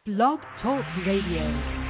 Blog Talk Radio.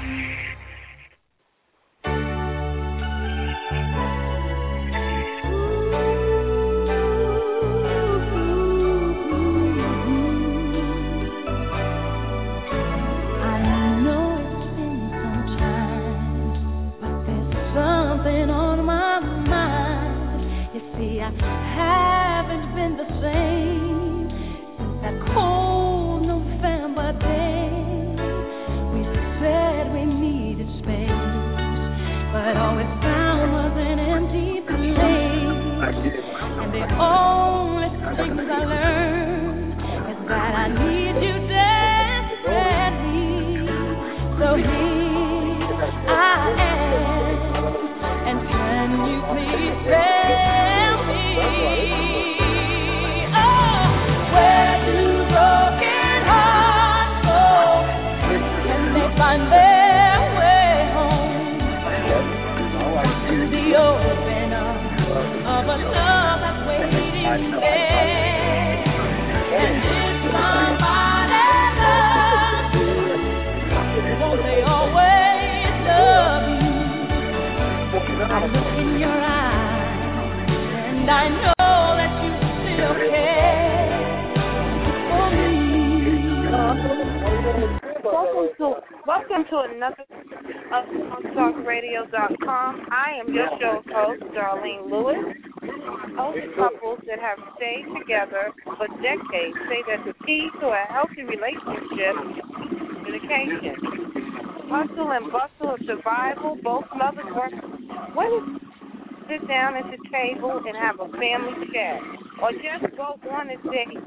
Welcome to another of TalkRadio.com. I am your show host, Darlene Lewis. Most couples that have stayed together for decades say that the key to a healthy relationship is communication. Hustle and bustle of survival, both mothers work. What is sit down at the table and have a family chat, or just go on a date?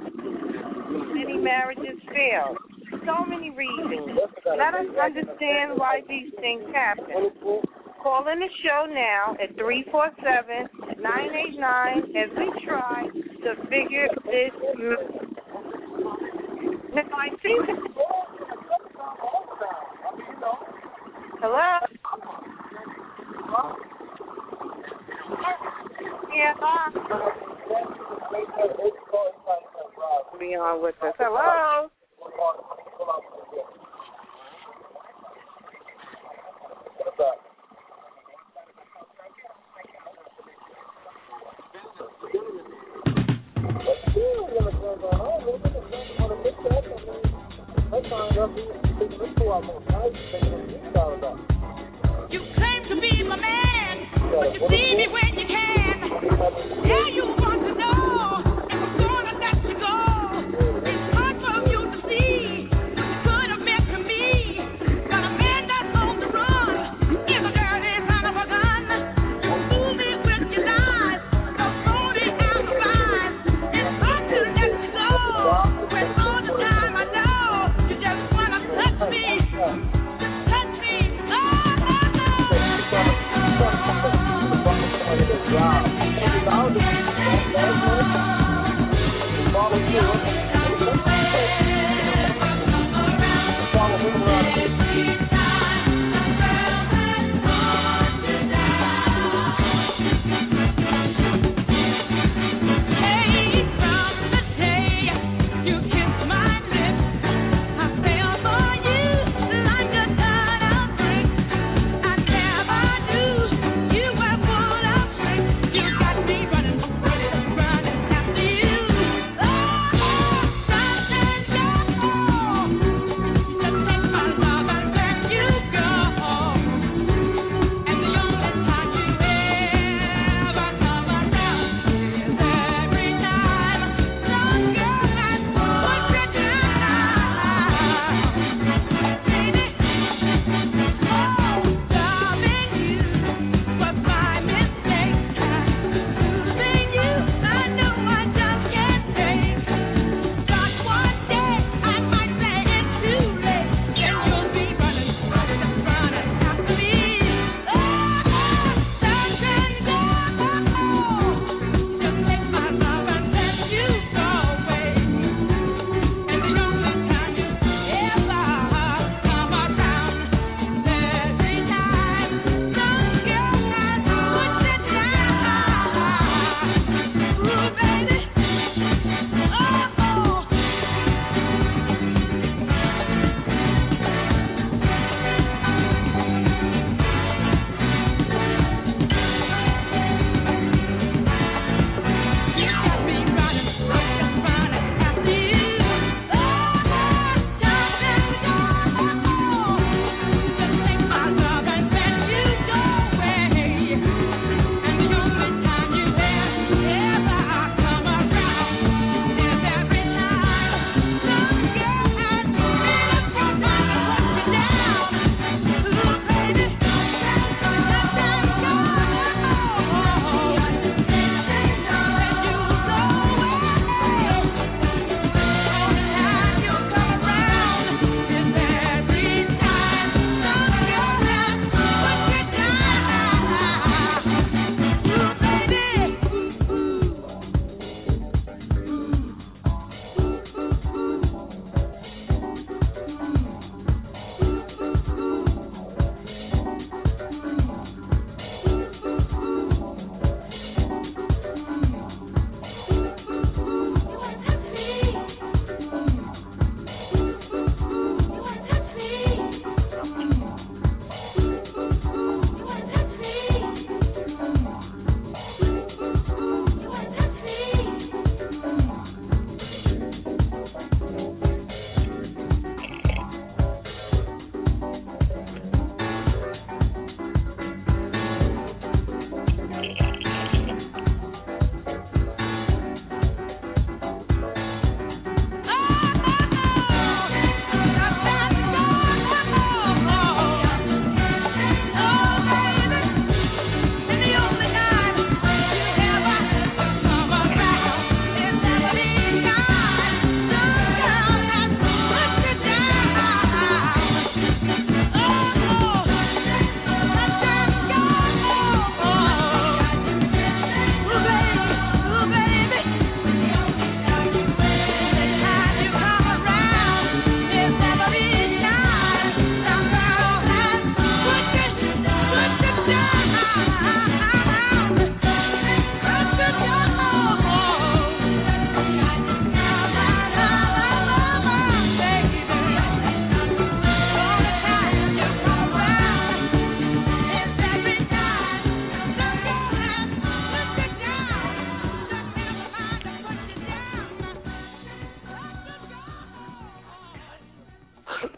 Many marriages fail. So many reasons. Let us understand why these things happen. Call in the show now at 347-989 as we try to figure this Hello? Yeah. Be on with us. Hello? You claim to be my man, but you see me when you can. Yeah, you want to know if I'm gonna let you go. It's hard for you to see what you could have meant to me. Got a man that's on the run, is a dirty son of a gun. Fool me with your lies, don't hold it out the rise. It's hard to let you go when all the time I know you just wanna touch me.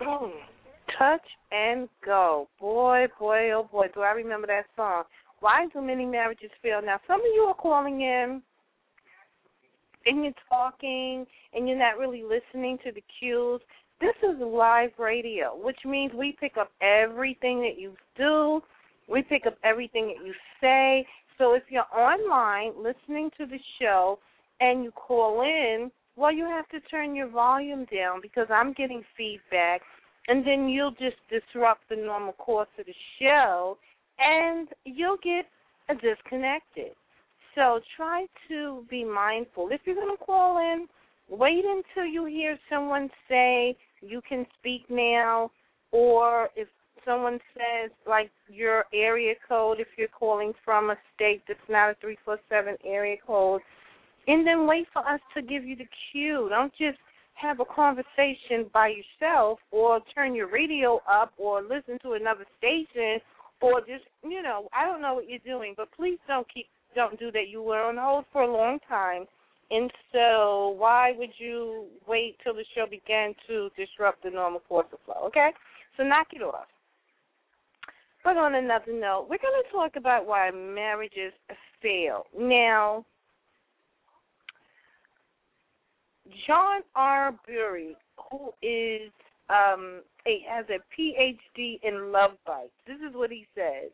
Touch and Go. Boy, oh boy, do I remember that song. Why do many marriages fail? Now, some of you are calling in and you're talking and you're not really listening to the cues. This is live radio, which means we pick up everything that you do. We pick up everything that you say. So if you're online listening to the show and you call in, well, you have to turn your volume down because I'm getting feedback, and then you'll just disrupt the normal course of the show, and you'll get disconnected. So try to be mindful. If you're going to call in, wait until you hear someone say you can speak now, or if someone says, like, your area code, if you're calling from a state that's not a 347 area code, and then wait for us to give you the cue. Don't just have a conversation by yourself or turn your radio up or listen to another station or just, I don't know what you're doing, but please don't do that. You were on hold for a long time, and so why would you wait till the show began to disrupt the normal course of flow, okay? So knock it off. But on another note, we're going to talk about why marriages fail. Now, John R. Bury, who is has a Ph.D. in love bites. This is what he says.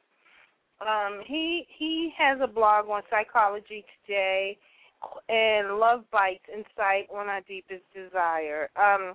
He has a blog on Psychology Today and Love Bites Insight on Our Deepest Desire.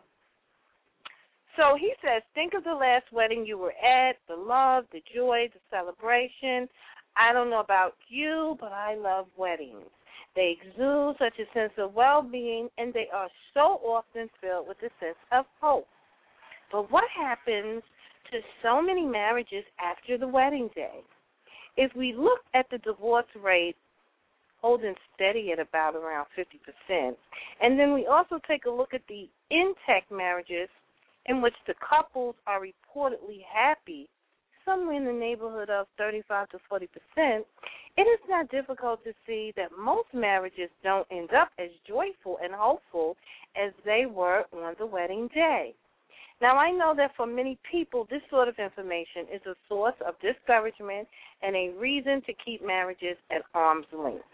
So he says, think of the last wedding you were at, the love, the joy, the celebration. I don't know about you, but I love weddings. They exude such a sense of well-being, and they are so often filled with a sense of hope. But what happens to so many marriages after the wedding day? If we look at the divorce rate holding steady at about around 50%, and then we also take a look at the intact marriages in which the couples are reportedly happy, somewhere in the neighborhood of 35 to 40%, it is not difficult to see that most marriages don't end up as joyful and hopeful as they were on the wedding day. Now, I know that for many people, this sort of information is a source of discouragement and a reason to keep marriages at arm's length.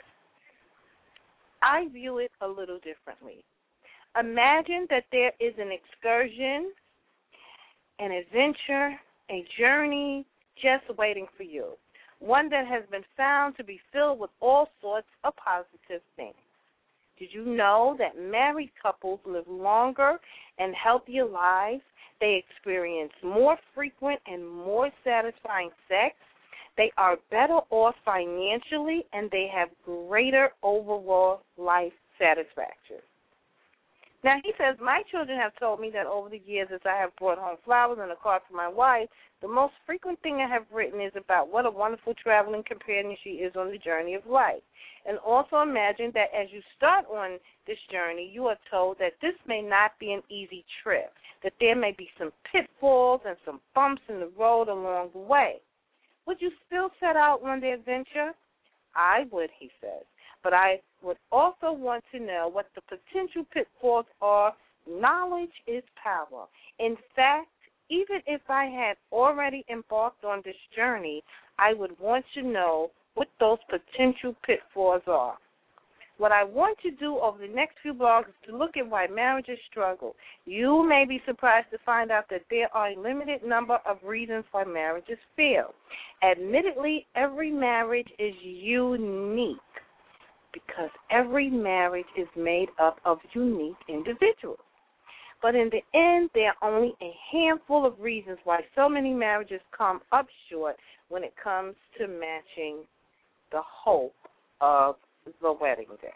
I view it a little differently. Imagine that there is an excursion, an adventure, a journey just waiting for you, one that has been found to be filled with all sorts of positive things. Did you know that married couples live longer and healthier lives? They experience more frequent and more satisfying sex. They are better off financially, and they have greater overall life satisfaction. Now, he says, my children have told me that over the years as I have brought home flowers and a card for my wife, the most frequent thing I have written is about what a wonderful traveling companion she is on the journey of life. And also imagine that as you start on this journey, you are told that this may not be an easy trip, that there may be some pitfalls and some bumps in the road along the way. Would you still set out on the adventure? I would, he says. But I would also want to know what the potential pitfalls are. Knowledge is power. In fact, even if I had already embarked on this journey, I would want to know what those potential pitfalls are. What I want to do over the next few blogs is to look at why marriages struggle. You may be surprised to find out that there are a limited number of reasons why marriages fail. Admittedly, every marriage is unique, because every marriage is made up of unique individuals. But in the end, there are only a handful of reasons why so many marriages come up short when it comes to matching the hope of the wedding day.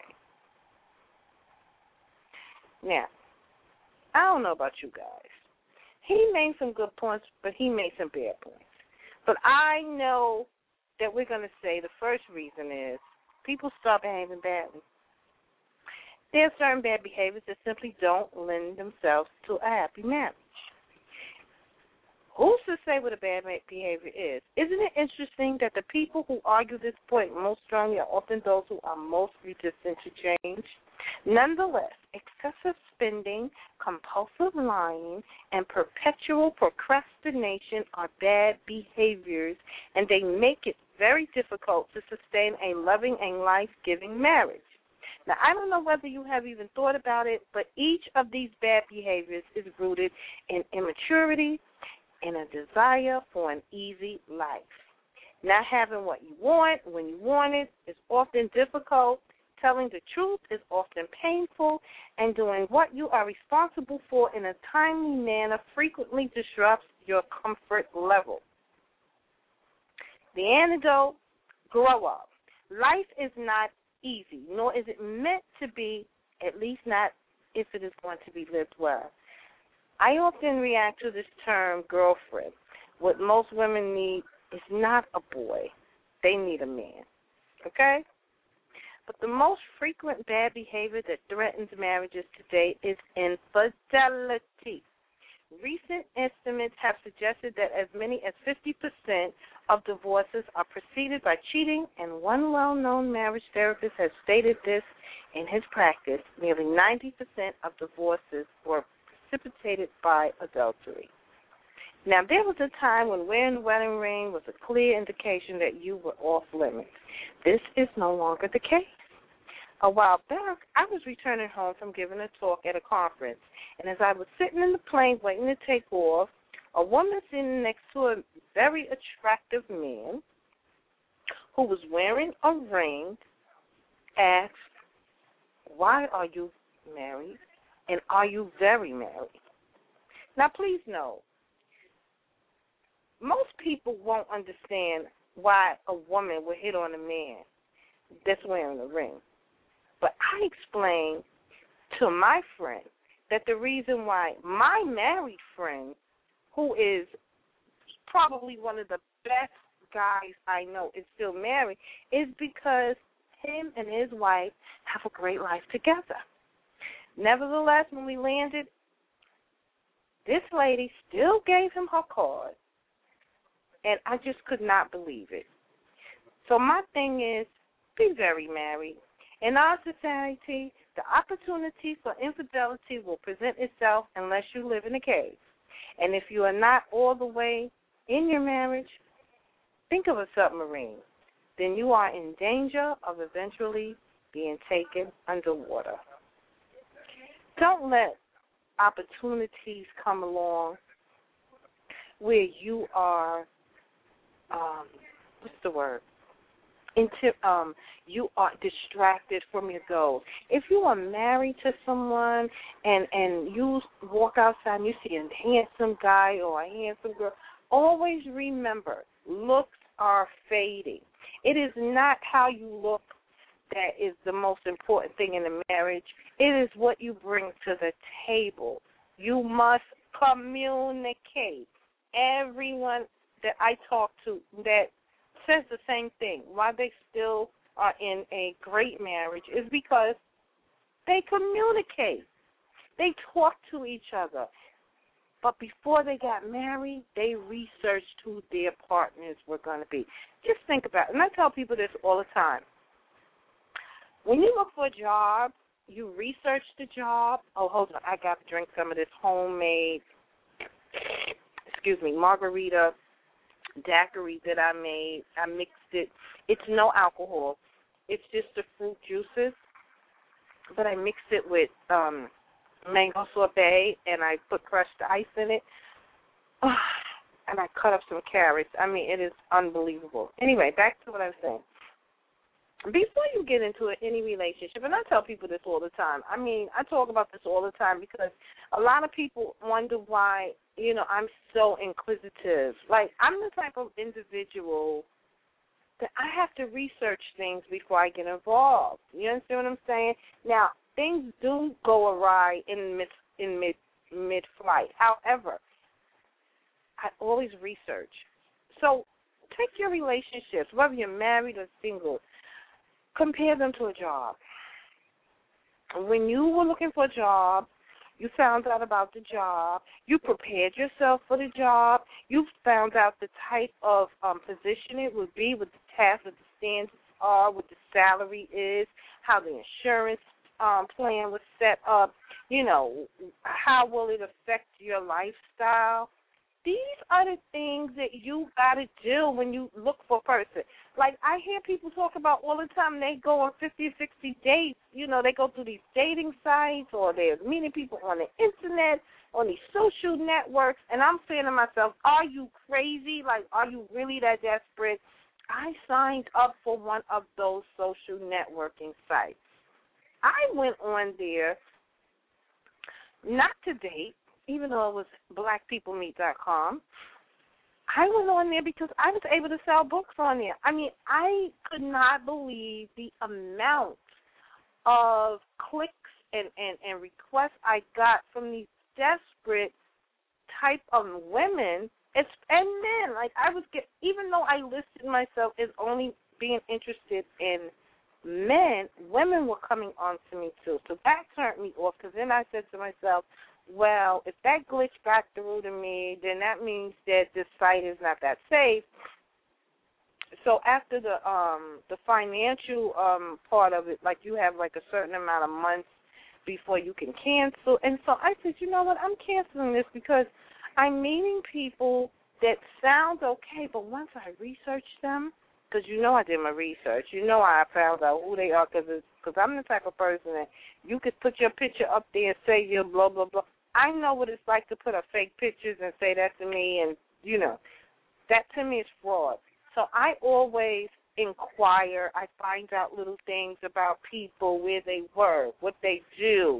Now, I don't know about you guys. He made some good points, but he made some bad points. But I know that we're going to say the first reason is people start behaving badly. There are certain bad behaviors that simply don't lend themselves to a happy marriage. Who's to say what a bad behavior is? Isn't it interesting that the people who argue this point most strongly are often those who are most resistant to change? Nonetheless, excessive spending, compulsive lying, and perpetual procrastination are bad behaviors, and they make it very difficult to sustain a loving and life-giving marriage. Now, I don't know whether you have even thought about it, but each of these bad behaviors is rooted in immaturity and a desire for an easy life. Not having what you want when you want it is often difficult. Telling the truth is often painful, and doing what you are responsible for in a timely manner frequently disrupts your comfort level. The antidote, grow up. Life is not easy, nor is it meant to be, at least not if it is going to be lived well. I often react to this term, girlfriend. What most women need is not a boy. They need a man, okay? But the most frequent bad behavior that threatens marriages today is infidelity. Recent estimates have suggested that as many as 50% of divorces are preceded by cheating, and one well-known marriage therapist has stated this in his practice. Nearly 90% of divorces were precipitated by adultery. Now, there was a time when wearing the wedding ring was a clear indication that you were off limits. This is no longer the case. A while back, I was returning home from giving a talk at a conference, and as I was sitting in the plane waiting to take off, a woman sitting next to a very attractive man who was wearing a ring asked, "Why are you married, and are you very married?" Now, please know, most people won't understand why a woman would hit on a man that's wearing a ring. But I explained to my friend that the reason why my married friend, who is probably one of the best guys I know, is still married, is because him and his wife have a great life together. Nevertheless, when we landed, this lady still gave him her card, and I just could not believe it. So my thing is, be very married. In our society, the opportunity for infidelity will present itself unless you live in a cave. And if you are not all the way in your marriage, think of a submarine. Then you are in danger of eventually being taken underwater. Don't let opportunities come along where you are, you are distracted from your goals. If you are married to someone and you walk outside and you see a handsome guy or a handsome girl, always remember, looks are fading. It is not how you look that is the most important thing in a marriage. It is what you bring to the table. You must communicate. Everyone that I talk to that says the same thing. Why they still are in a great marriage is because they communicate. They talk to each other. But before they got married, they researched who their partners were going to be. Just think about it. And I tell people this all the time. When you look for a job, you research the job. Oh, hold on. I got to drink some of this homemade, margarita daiquiri that I made. I mixed it. It's no alcohol. It's just the fruit juices. But I mixed it with mango sorbet, and I put crushed ice in it. And I cut up some carrots. I mean, it is unbelievable. Anyway, back to what I was saying. Before you get into any relationship, and I tell people this all the time, I mean, I talk about this all the time because a lot of people wonder why, I'm so inquisitive. Like, I'm the type of individual that I have to research things before I get involved. You understand what I'm saying? Now, things do go awry in mid-flight. However, I always research. So take your relationships, whether you're married or single, compare them to a job. When you were looking for a job, you found out about the job. You prepared yourself for the job. You found out the type of position it would be, what the tasks, what the standards are, what the salary is, how the insurance plan was set up, how will it affect your lifestyle? These are the things that you got to do when you look for a person. Like, I hear people talk about all the time, they go on 50, 60 dates. They go through these dating sites, or they're meeting people on the Internet, on these social networks, and I'm saying to myself, are you crazy? Like, are you really that desperate? I signed up for one of those social networking sites. I went on there not to date, even though it was blackpeoplemeet.com. I went on there because I was able to sell books on there. I mean, I could not believe the amount of clicks and requests I got from these desperate type of women and men. Like, even though I listed myself as only being interested in men, women were coming on to me too. So that turned me off, because then I said to myself, well, if that glitch got through to me, then that means that this site is not that safe. So after the financial part of it, like, you have like a certain amount of months before you can cancel. And so I said, you know what, I'm canceling this because I'm meeting people that sound okay, but once I research them, because I did my research, I found out who they are, because I'm the type of person that you could put your picture up there and say you're blah, blah, blah. I know what it's like to put up fake pictures and say that to me, and, that to me is fraud. So I always inquire. I find out little things about people, where they work, what they do,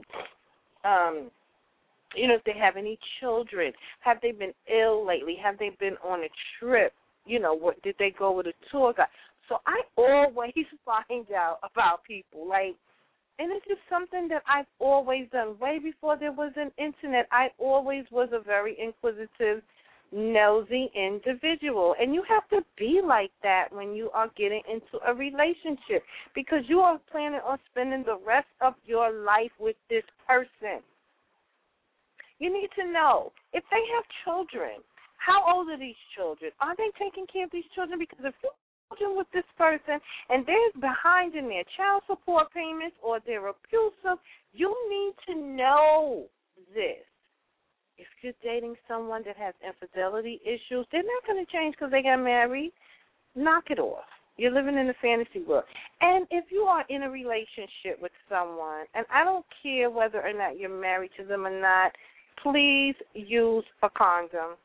if they have any children. Have they been ill lately? Have they been on a trip? What did they go with a tour guide? So I always find out about people, like, and it's just something that I've always done. Way before there was an Internet, I always was a very inquisitive, nosy individual. And you have to be like that when you are getting into a relationship, because you are planning on spending the rest of your life with this person. You need to know if they have children. How old are these children? Are they taking care of these children? Because if you're children with this person and they're behind in their child support payments, or they're abusive, you need to know this. If you're dating someone that has infidelity issues, they're not going to change because they got married. Knock it off. You're living in a fantasy world. And if you are in a relationship with someone, and I don't care whether or not you're married to them or not, please use a condom.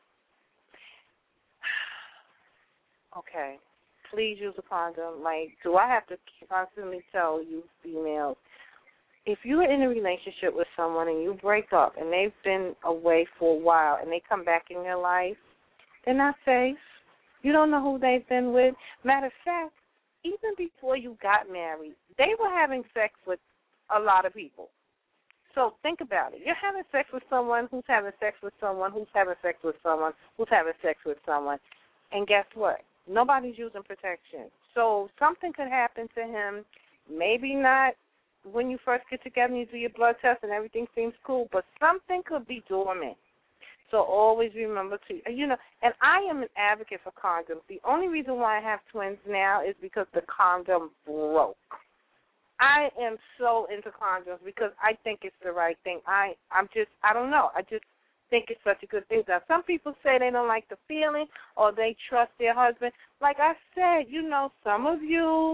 Okay, please use a condom. Like, do I have to constantly tell you females, if you're in a relationship with someone and you break up and they've been away for a while and they come back in your life, they're not safe. You don't know who they've been with. Matter of fact, even before you got married, they were having sex with a lot of people. So think about it. You're having sex with someone who's having sex with someone who's having sex with someone who's having sex with someone. And guess what? Nobody's using protection. So something could happen to him, maybe not when you first get together and you do your blood test and everything seems cool, but something could be dormant. So always remember to, and I am an advocate for condoms. The only reason why I have twins now is because the condom broke. I am so into condoms because I think it's the right thing. I don't know. I just think it's such a good thing. Now, some people say they don't like the feeling or they trust their husband. Like I said, some of you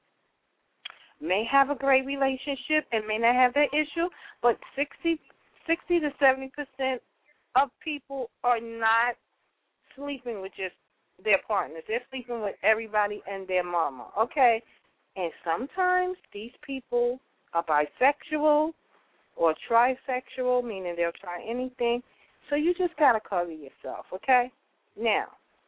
may have a great relationship and may not have that issue, but 60 to 70% of people are not sleeping with just their partners. They're sleeping with everybody and their mama, okay? And sometimes these people are bisexual or trisexual, meaning they'll try anything. So you just got to cover yourself, okay? Now,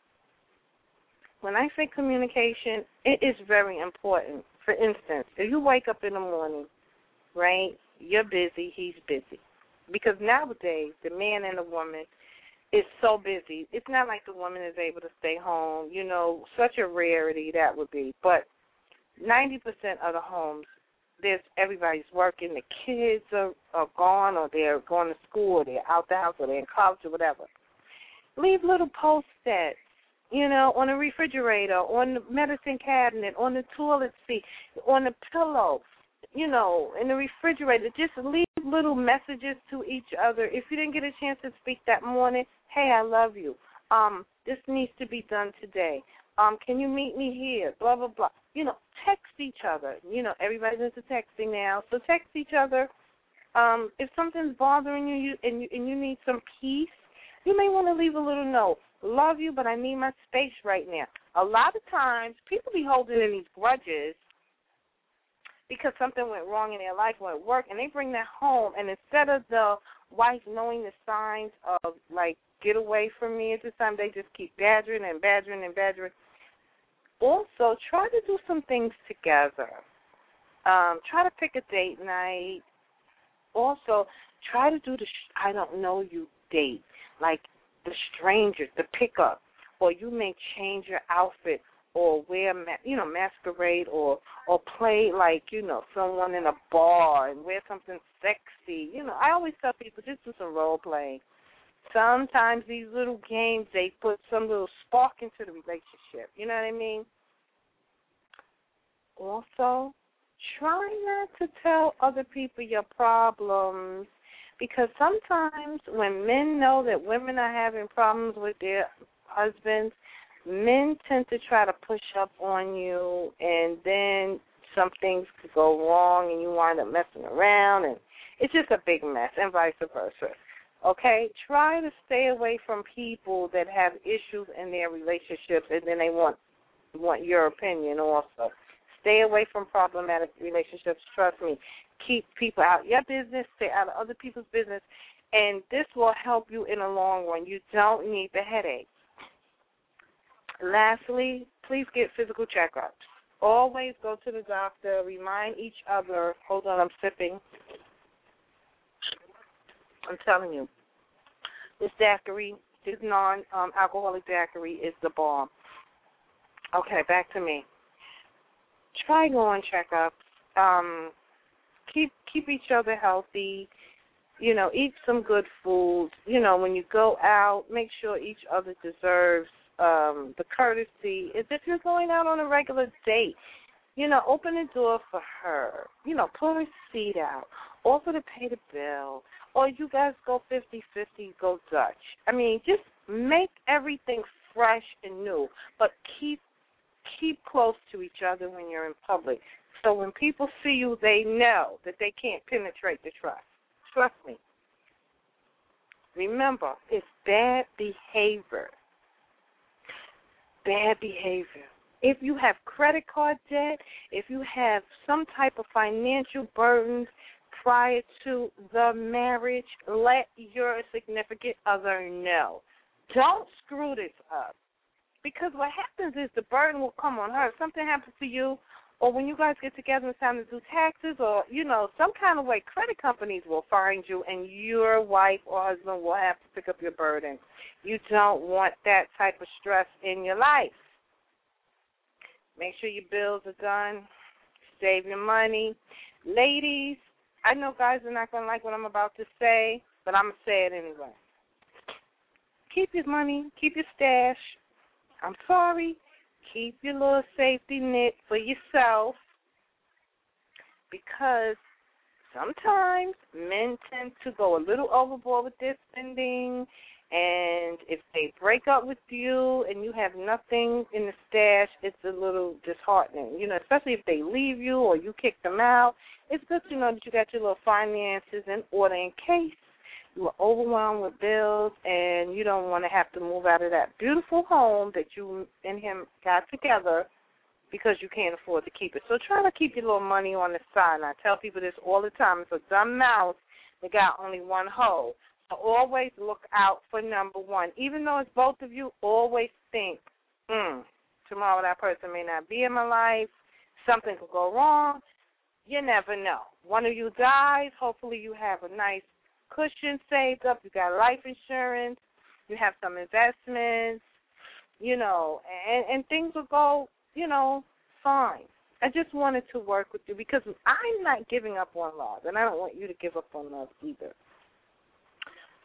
when I say communication, it is very important. For instance, if you wake up in the morning, right, you're busy, he's busy. Because nowadays, the man and the woman is so busy. It's not like the woman is able to stay home. Such a rarity that would be. But 90% of the homes, everybody's working. The kids are gone, or they're going to school, or they're out the house, or they're in college, or whatever. Leave little post-its, on the refrigerator, on the medicine cabinet, on the toilet seat, on the pillow. in the refrigerator. Just leave little messages to each other. If you didn't get a chance to speak that morning, hey, I love you. This needs to be done today. Can you meet me here? Blah, blah, blah. Text each other. Everybody's into texting now, so text each other. If something's bothering you and you need some peace, you may want to leave a little note. Love you, but I need my space right now. A lot of times, people be holding in these grudges because something went wrong in their life or at work, and they bring that home. And instead of the wife knowing the signs of, like, get away from me at this time, they just keep badgering and badgering and badgering. Also, try to do some things together. Try to pick a date night. Also, try to do the I don't know you date, like the strangers, the pickup, or you may change your outfit or wear, masquerade or play like, someone in a bar and wear something sexy. I always tell people just do some role playing. Sometimes these little games, they put some little spark into the relationship. You know what I mean? Also, try not to tell other people your problems, because sometimes when men know that women are having problems with their husbands, men tend to try to push up on you, and then some things could go wrong and you wind up messing around, and it's just a big mess, and vice versa. Okay? Try to stay away from people that have issues in their relationships, and then they want your opinion also. Stay away from problematic relationships. Trust me. Keep people out of your business. Stay out of other people's business. And this will help you in the long run. You don't need the headache. Lastly, please get physical checkups. Always go to the doctor. Remind each other. Hold on, I'm sipping. I'm telling you. This daiquiri, this non-alcoholic daiquiri is the bomb. Okay, back to me. Try going checkups. Keep each other healthy. Eat some good food. When you go out, make sure each other deserves the courtesy. As if you're going out on a regular date, open the door for her. Pull her seat out. Offer to pay the bill. Or you guys go 50-50, go Dutch. I mean, just make everything fresh and new, but keep close to each other when you're in public. So when people see you, they know that they can't penetrate the trust. Trust me. Remember, it's bad behavior. Bad behavior. If you have credit card debt, if you have some type of financial burdens prior to the marriage, let your significant other know. Don't screw this up. Because what happens is the burden will come on her. If something happens to you, or when you guys get together and it's time to do taxes, or, some kind of way, credit companies will find you, and your wife or husband will have to pick up your burden. You don't want that type of stress in your life. Make sure your bills are done. Save your money. Ladies, I know guys are not going to like what I'm about to say, but I'm going to say it anyway. Keep your money. Keep your stash. I'm sorry, keep your little safety net for yourself, because sometimes men tend to go a little overboard with their spending, and if they break up with you and you have nothing in the stash, it's a little disheartening, especially if they leave you or you kick them out. It's good to know that you got your little finances in order in case you are overwhelmed with bills and you don't want to have to move out of that beautiful home that you and him got together because you can't afford to keep it. So try to keep your little money on the side. And I tell people this all the time. It's a dumb mouse that got only one hole. So always look out for number one. Even though it's both of you, always think, tomorrow that person may not be in my life. Something could go wrong. You never know. One of you dies. Hopefully you have a nice cushion saved up, you got life insurance, you have some investments, and things will go, fine. I just wanted to work with you because I'm not giving up on love, and I don't want you to give up on love either.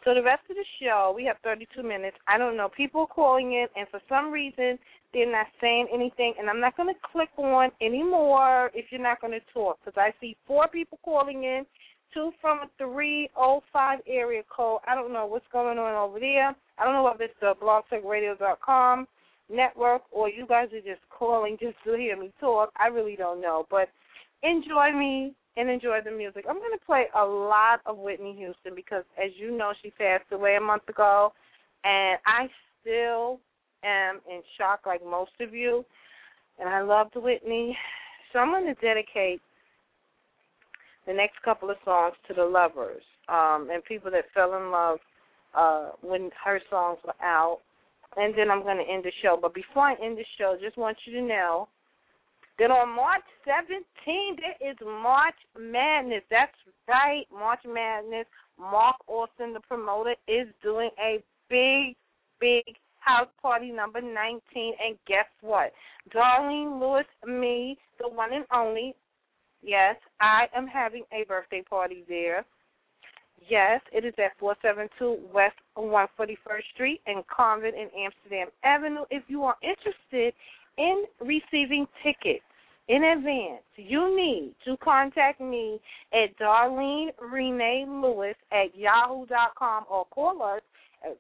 So the rest of the show, we have 32 minutes. I don't know. People are calling in, and for some reason, they're not saying anything, and I'm not going to click on anymore if you're not going to talk, because I see 4 people calling in, 2 from a 305 area code. I don't know what's going on over there. I don't know if it's the blogtalkradio.com network or you guys are just calling just to hear me talk. I really don't know, but enjoy me and enjoy the music. I'm going to play a lot of Whitney Houston because, as you know, she passed away a month ago, and I still am in shock like most of you, and I loved Whitney. So I'm going to dedicate the next couple of songs to the lovers and people that fell in love when her songs were out, and then I'm going to end the show. But before I end the show, just want you to know that on March 17th, there is March Madness. That's right, March Madness. Mark Austin, the promoter, is doing a big, big house party number 19. And guess what? Darlene Lewis, me, the one and only, yes, I am having a birthday party there. Yes, it is at 472 West 141st Street in Convent in Amsterdam Avenue. If you are interested in receiving tickets in advance, you need to contact me at Darlene Renee Lewis at yahoo.com or call us at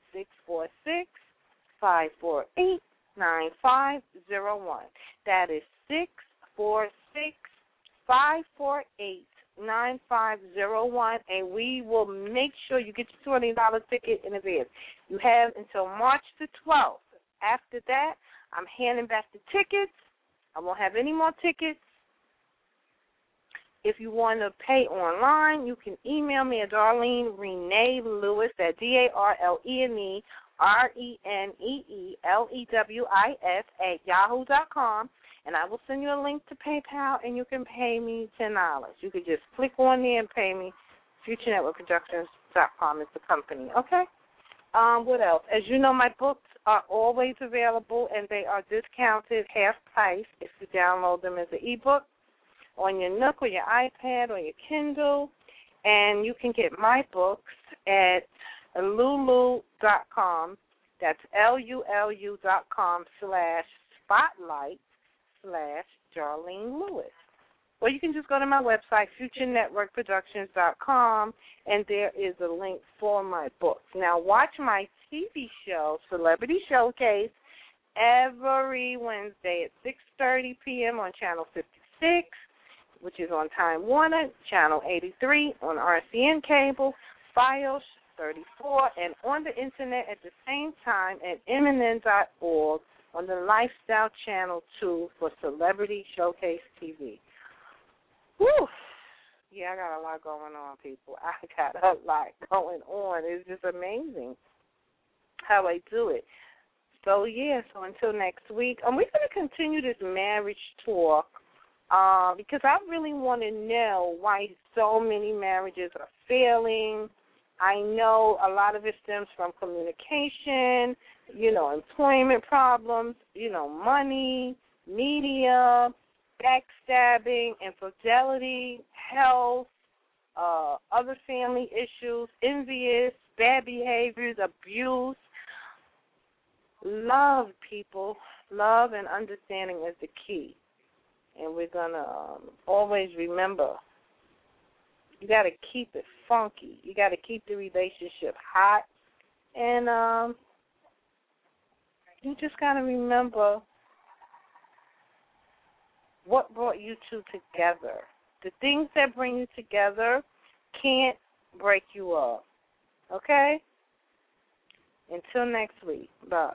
646-548-9501. That is 646-548-9501, and we will make sure you get your $20 ticket in advance. You have until March the 12th. After that, I'm handing back the tickets. I won't have any more tickets. If you want to pay online, you can email me at Darlene Renee Lewis at DARLENE RENEELEWIS at yahoo.com. And I will send you a link to PayPal, and you can pay me $10. You could just click on there and pay me. FutureNetworkProductions.com is the company, okay? What else? As you know, my books are always available, and they are discounted half price if you download them as an ebook on your Nook or your iPad or your Kindle. And you can get my books at lulu.com. That's LULU.com/spotlight/Darlene Lewis. Or you can just go to my website, FutureNetworkProductions.com, and there is a link for my books. Now, watch my TV show, Celebrity Showcase, every Wednesday at 6:30 p.m. on Channel 56, which is on Time Warner, Channel 83 on RCN Cable, Fios 34, and on the Internet at the same time at MNN.org on the Lifestyle Channel 2 for Celebrity Showcase TV. Whew. Yeah, I got a lot going on, people. I got a lot going on. It's just amazing how I do it. So, yeah, so until next week, we're going to continue this marriage talk because I really want to know why so many marriages are failing. I know a lot of it stems from communication, employment problems, money, media, backstabbing, infidelity, health, other family issues, envious, bad behaviors, abuse. Love, people. Love and understanding is the key. And we're going to always remember, you got to keep it funky. You got to keep the relationship hot. And you just got to remember what brought you two together. The things that bring you together can't break you up. Okay? Until next week. Love.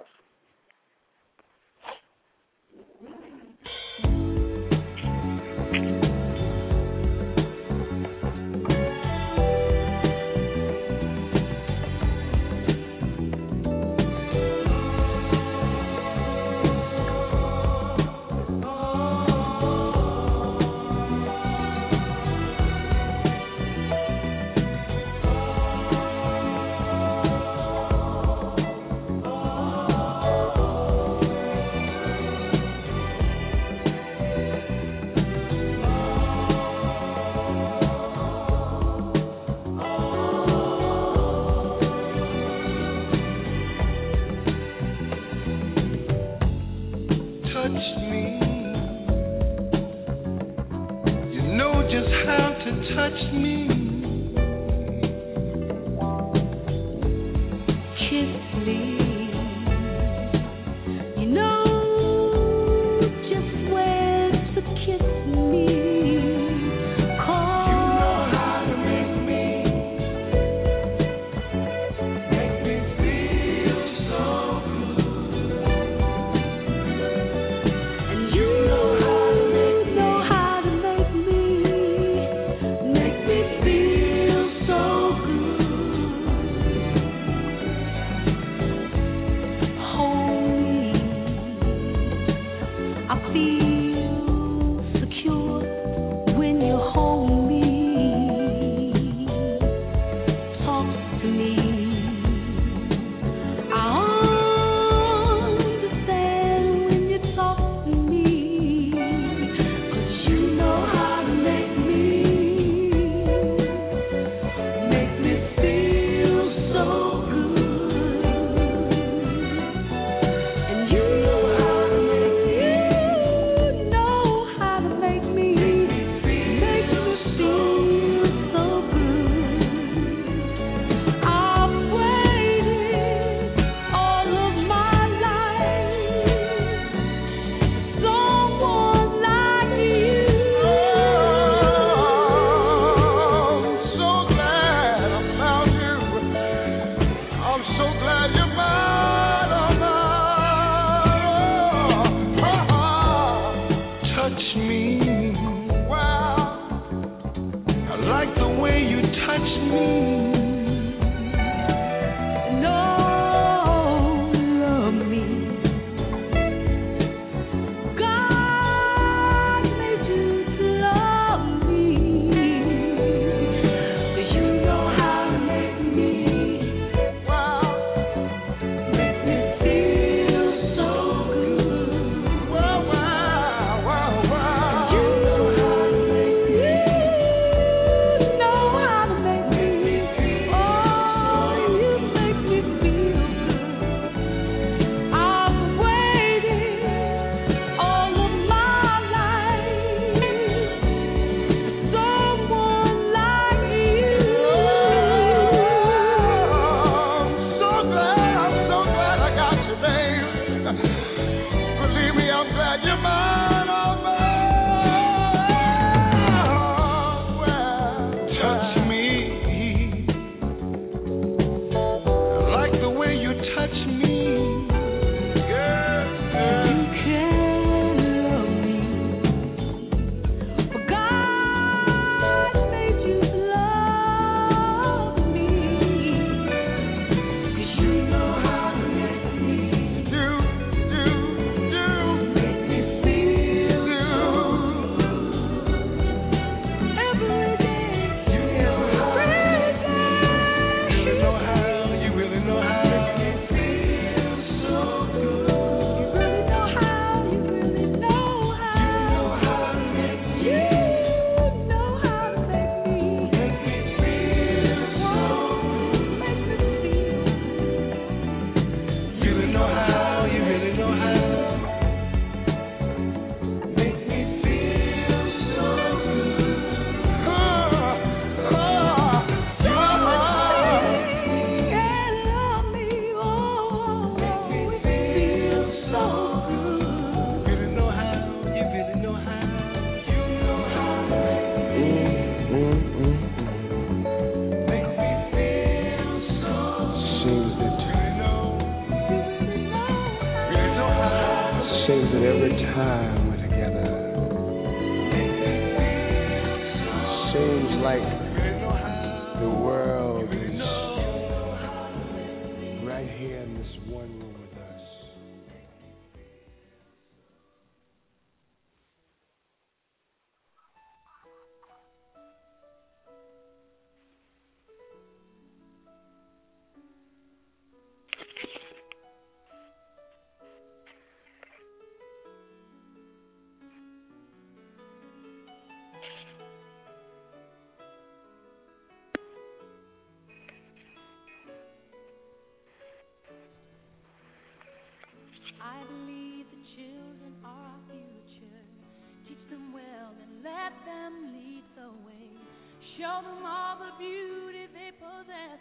Seems that every time we're together, seems like the world is right here in this one room with us. I believe the children are our future. Teach them well and let them lead the way. Show them all the beauty they possess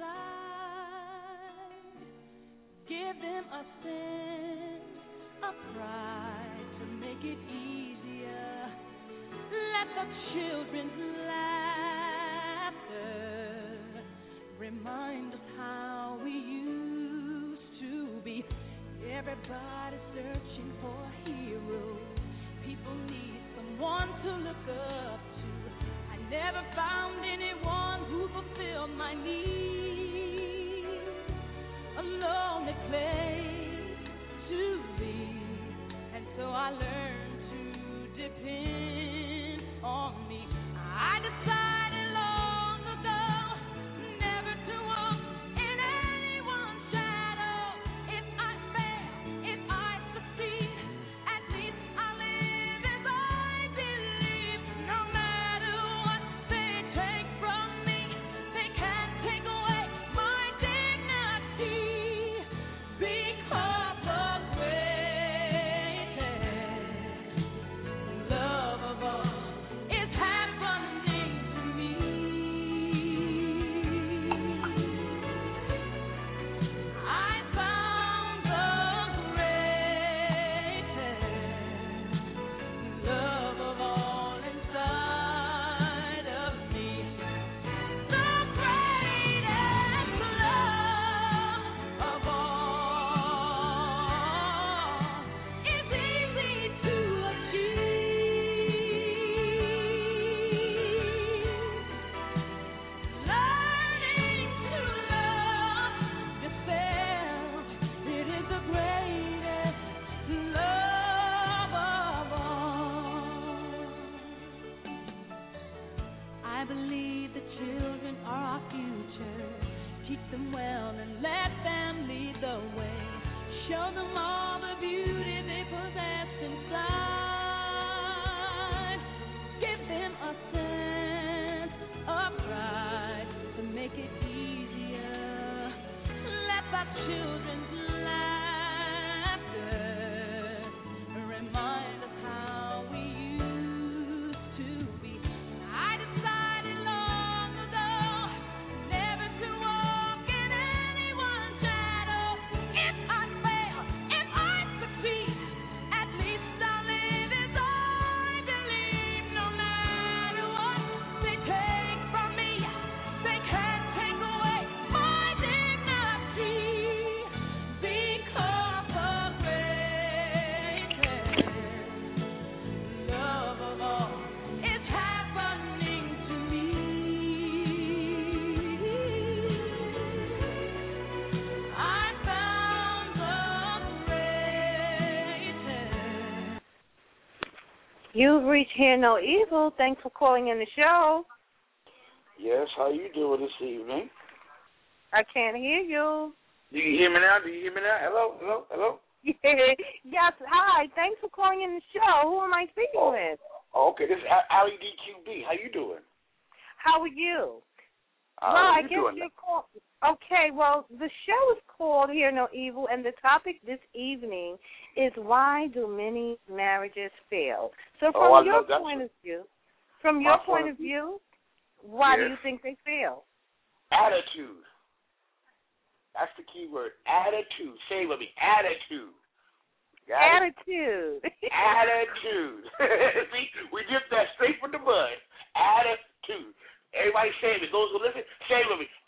inside. Give them a sense of pride to make it easier. Let the children's laughter remind us how we used to be. Everybody's searching for a hero. People need someone to look up to. I never found anyone who fulfilled my needs. A lonely place to be. And so I learned to depend on me. I decided long ago never to walk in anyone's shadow. If I fail, if I succeed, at least I live as I believe. No matter what they take from me, they can't take away my dignity. Because the greatest love of all is happening to me. I found the greatest love of all inside of me. The greatest love of all is easy to achieve. Learning to love yourself, it is the greatest love of all. I believe the children are our future. Teach them well and let them lead the way. Show them all the beauty they possess inside. Give them a sense of pride to make it easier. Let the children's laughter remind us how we used to be. I decided long ago never to walk in anyone's shadow. If I fail, if I succeed, at least I'll live as I believe. No matter what they take from me, they can't take away my dignity. Because the greatest love of all is happening to me. I found the greatest. You've reached Hear No Evil. Thanks for calling in the show. Yes, how you doing this evening? I can't hear you. Do you hear me now? Hello, hello, hello? Yes, hi. Thanks for calling in the show. Who am I speaking with? Oh, okay, this is Ali DQB. How you doing? How are you? How Well, I you guess doing? you're called. Okay, well, the show is called Hear No Evil, and the topic this evening is why do many marriages fail? So from I your love that point one. of view, why do Yes. you think they fail? Attitude. That's the key word. Attitude. Say it with me. Attitude. Got it? Attitude. Attitude. See, we get that straight from the bud. Attitude. Everybody say it. Those who listen, say it with me.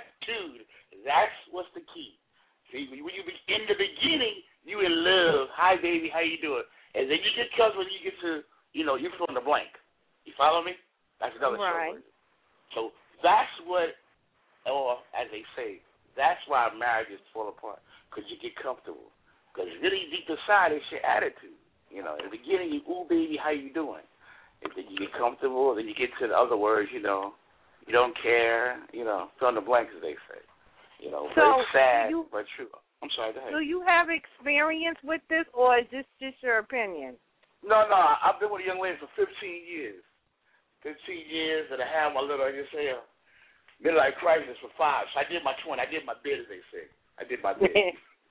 Attitude. That's what's the key. See, when you be in the beginning, you in love. How hi, baby, how you doing? And then you get cussed when you get to, you fill in the blank. You follow me? That's another right. show. So that's what, or as they say, that's why marriages fall apart, because you get comfortable. Because really deep inside, it's your attitude. In the beginning, ooh, baby, how you doing? And then you get comfortable, then you get to the other words, you don't care, fill in the blank, as they say. Very sad, but true. I'm sorry, go ahead. Do you have experience with this, or is this just your opinion? No, I've been with a young lady for 15 years. 15 years, and I had my little, midlife crisis for 5. So I did my 20. I did my bid, as they say. I did my bid.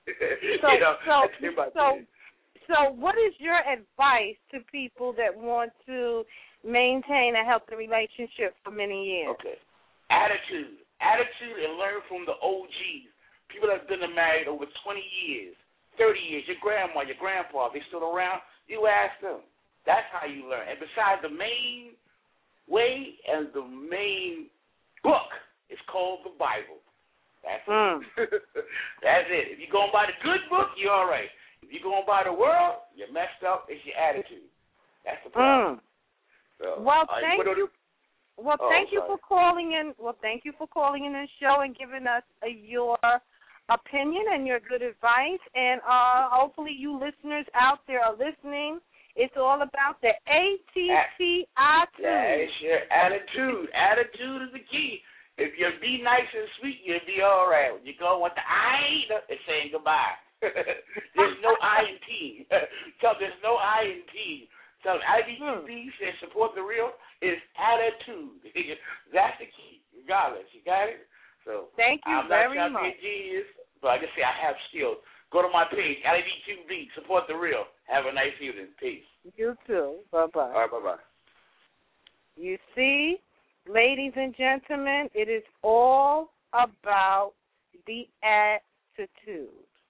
So what is your advice to people that want to maintain a healthy relationship for many years? Okay. Attitude, and learn from the OGs. People that have been married over 20 years, 30 years, your grandma, your grandpa, they still around, you ask them. That's how you learn. And besides, the main way and the main book is called the Bible. That's it. That's it. If you're going by the good book, you're all right. If you're going by the world, you're messed up. It's your attitude. That's the problem. So, well, thank you. Well, thank you sorry. for calling in. Well, thank you for calling in the show and giving us your opinion and your good advice. And hopefully, you listeners out there are listening. It's all about the attitude. Yeah, it's your attitude. Attitude is the key. If you be nice and sweet, you'll be all right. When you go with the I, it's saying goodbye. There's no I in T. There's no I in T. So IBQB says support the real is attitude. That's the key. Regardless, you got it? So thank you very much. I'm not trying to be a genius, but I just say I have skills. Go to my page, IBQB, support the real. Have a nice evening. Peace. You too. Bye-bye. All right, bye-bye. You see, ladies and gentlemen, it is all about the attitude.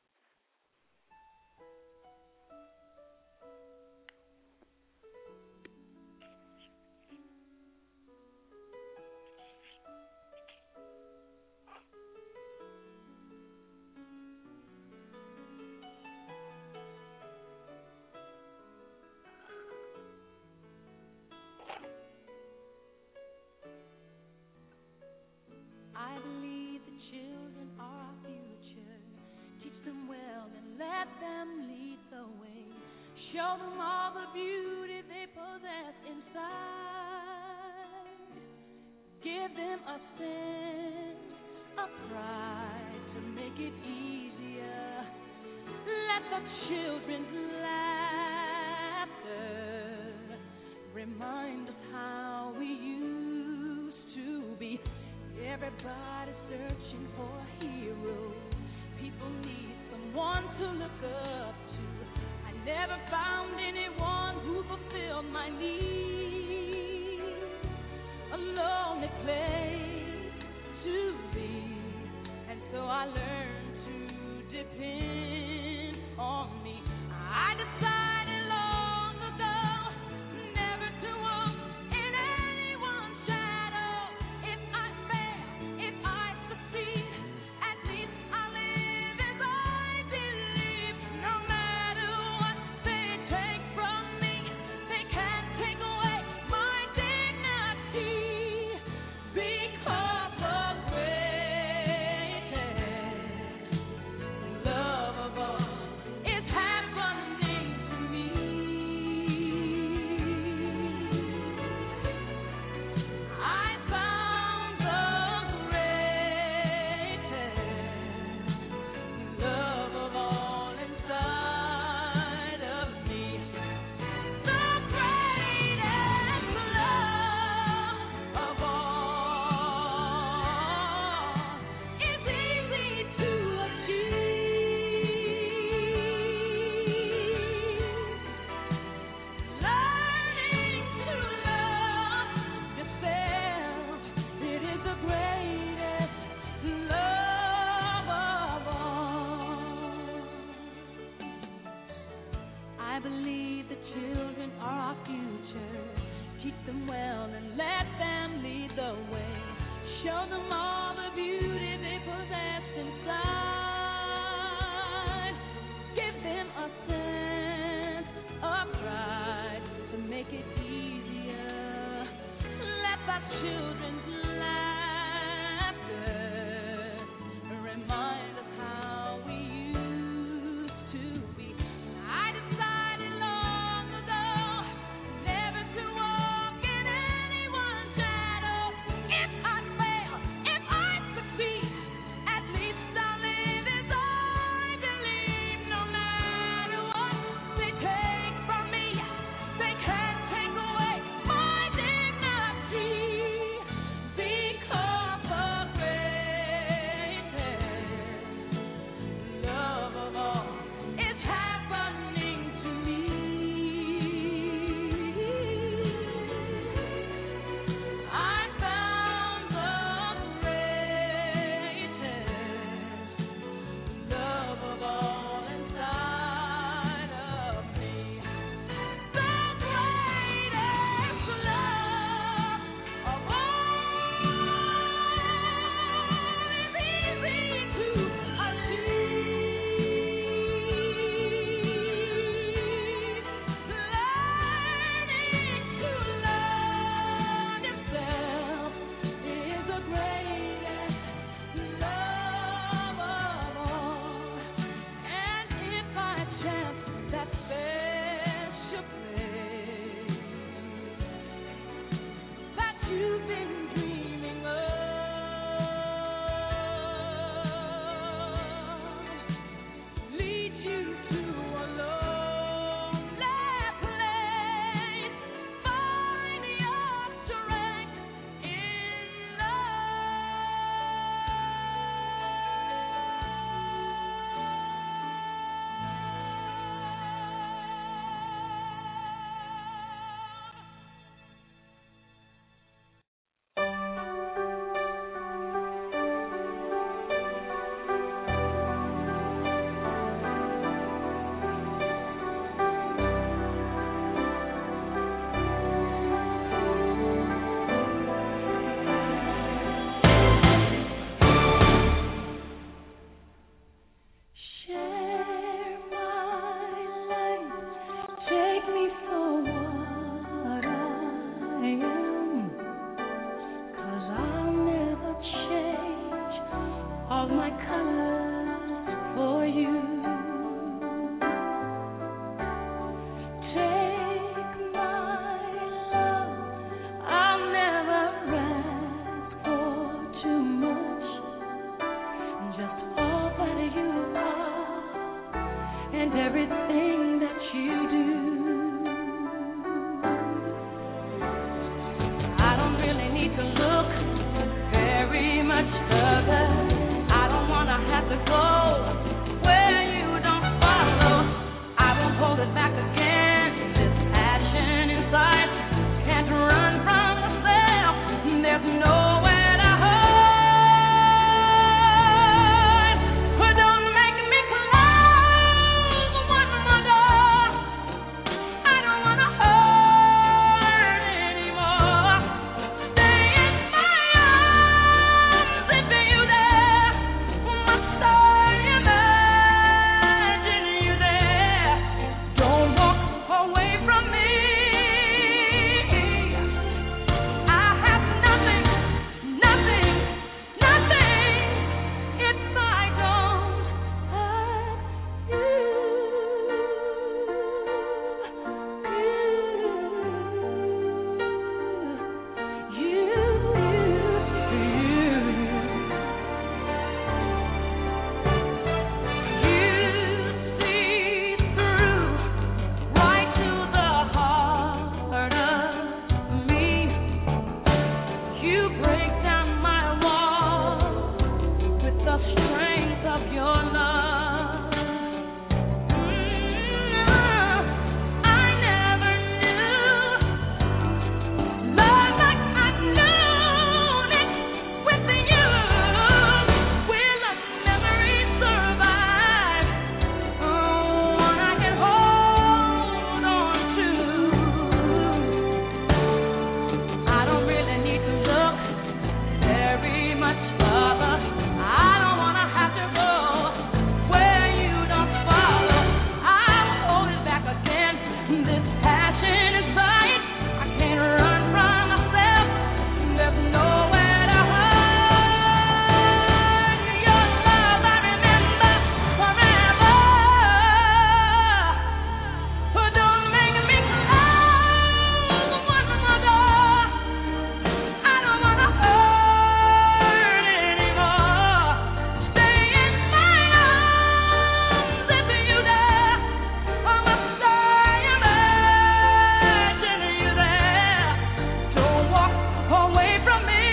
I believe the children are our future. Teach them well and let them lead the way. Show them all the beauty they possess inside. Give them a sense of pride to make it easier. Let the children's laughter remind us how we used to be. Everybody's searching for a hero. People need someone to look up to. I never found anyone who fulfilled my needs. A lonely place to be. And so I learned to depend on me. I decided long ago never to walk in anyone's shadow. If I fail, if I succeed, at least I live as I believe. No matter what they take from me, they can't take away my dignity. Because the greatest love of all is happening to me. I found the greatest love of all inside of me. The greatest love of all is easy to achieve. Learning to love yourself, it is the greatest love of all. I believe the children are our future. Teach them well and let them lead the way. Show them all the beauty they possess inside. Give them a sense everything that you do. I don't really need to look very much further. I don't want to have to go where you don't follow. I won't hold it back again. This passion inside can't run from myself. There's nowhere to hide. But don't make me close one more door. I don't want to hurt anymore. Stay in my arms if you're there. Must I imagine you there? Don't walk away from me. I have nothing, nothing, nothing if I don't have see through right to the heart of me. You break down my walls with the strength of your love. I never knew love like I've known it with you. Will a memory survive? One I can hold on to. I don't really need to look very much further. I don't want to have to go where you don't follow. I'll hold it back again. This passion inside, I can't run from myself. There's nowhere to hide. Your love I remember forever. But don't make me close one more door. I don't want to hurt anymore. Stay in my arms if you're there. Or must I imagine you there? Don't walk away from me.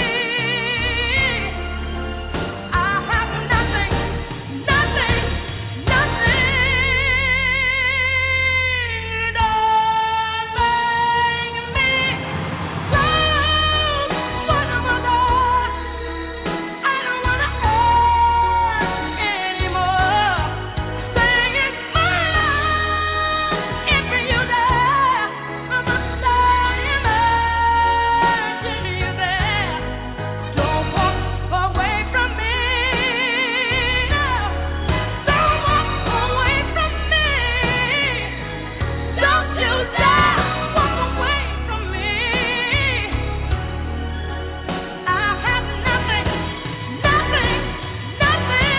I have nothing, nothing, nothing. Don't make me close one more door. I don't want to hurt anymore. Stay in my arms if you're there. Or must I imagine you there? Don't walk away from me. Don't walk away from me. Don't you dare walk away from me. I have nothing, nothing, nothing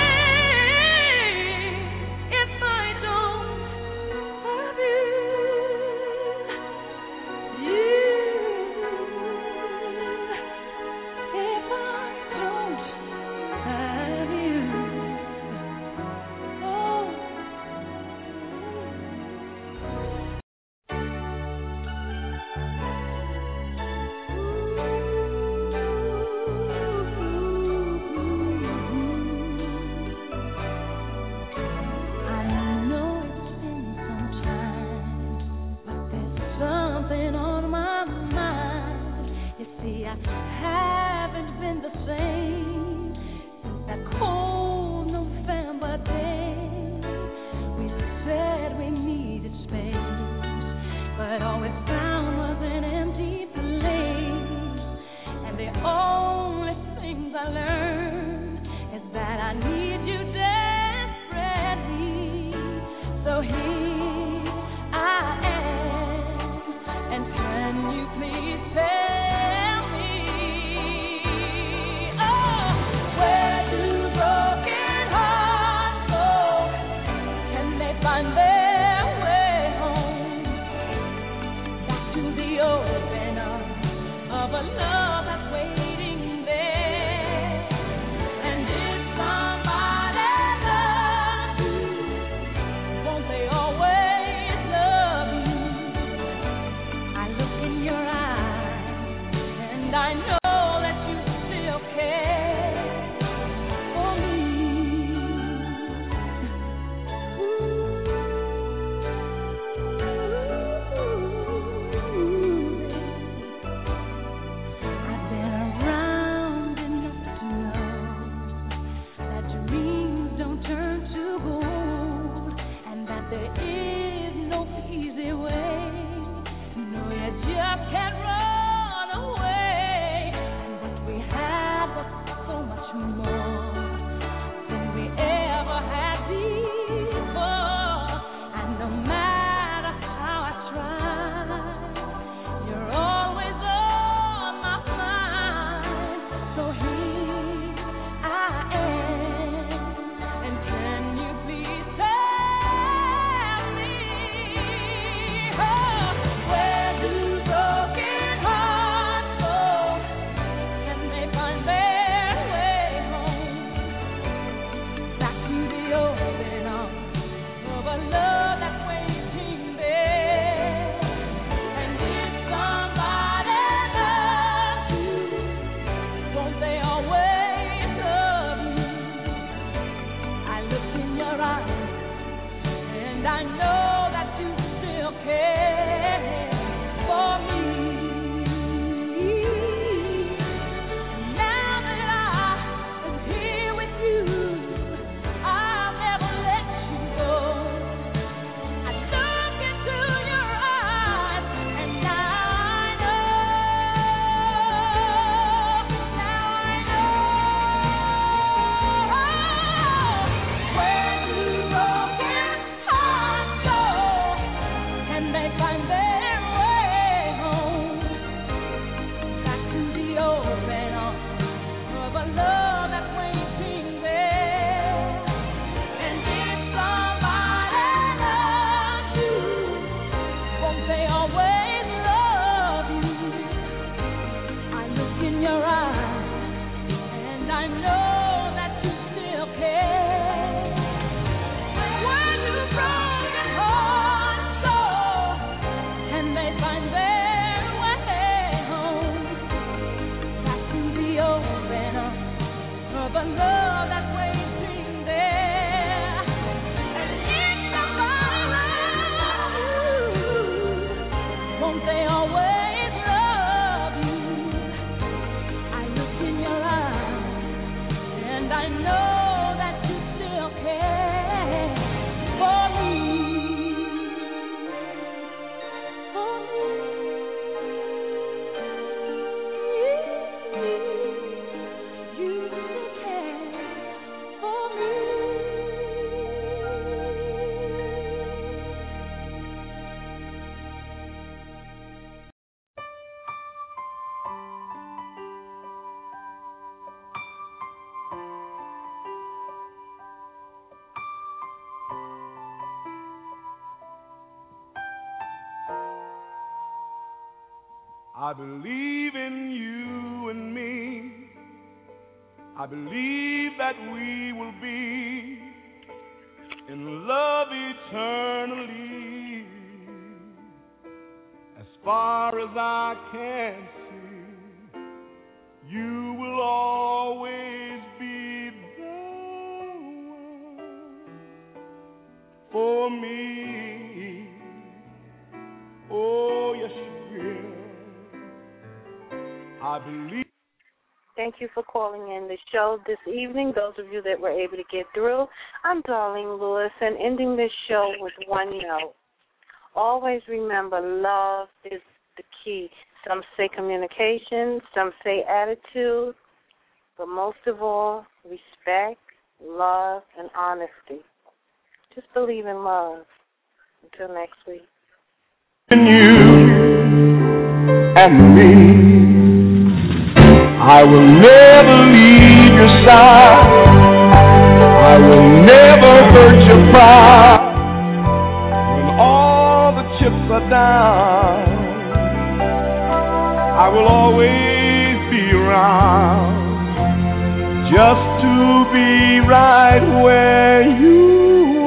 if I don't have you. If I don't have you. I know it's been some time, but there's something on my mind. You see, I haven't been the same since that cold November day. We said we needed space, but all we found was an empty place. And the only things I learned is that I need you desperately. So here I am, and can you please tell me, oh, where do broken hearts go? Can they find their way home? Back to the open arms of a love that's waiting there. And if somebody loves you, won't they There is no easy way. No, you just can't run away. And what we had was so much more than we ever had before. And no matter how I try, you're always on my mind. So here I am. And can you please tell me, oh, where do broken hearts go? Can they find their way home? Back to the open arms of a love that's waiting there. And if somebody loves you, won't they always love you? I look in your eyes and I know that you still care for me. Now that I am here with you, I'll never let you go. I look into your eyes and now I know. Where do broken hearts go? Can they find their way home? Back to the open arms of a love that's waiting there. And if somebody loves you, won't they always love you? I look in your eyes and I know that you still care. Where do broken hearts go? Can they find their way home? Back to the open arms of a love that's waiting there. And if somebody loves you, won't they always love you? I look in your eyes and I know that you still care for me. For me. You still care for me. I believe in you and me. I believe that we will be in love eternally. As far as I can see, you will always be the one for me. Oh, yes, you will. I believe. Thank you for calling in the show this evening. Those of you that were able to get through, I'm Darlene Lewis, and ending this show with one note. Always remember, love is the key. Some say communication, some say attitude, but most of all, respect, love, and honesty. Just believe in love. Until next week. In you and me, I will never leave your side. I will never hurt your pride. When all the chips are down, I will always be around, just to be right where you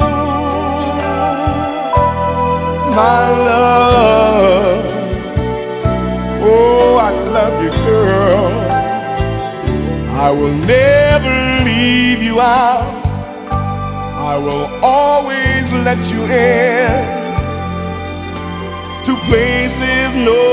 are, my love. Oh, I love you, girl. I will never leave you out. I will always let you in to places no